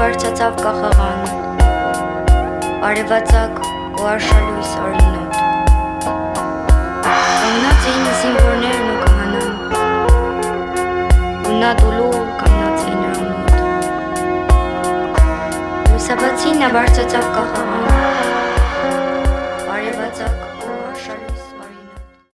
բարձրացավ կախաղան, արևածագ ու արշալույս արյունոտ։ Կանգնած էին զինվորներն ու քահանան, ու նա դուլու կանգնած էին նրա մոտ։ Լուսաբացին նա բարձրացավ կախաղան, արևածագ ու արշալույս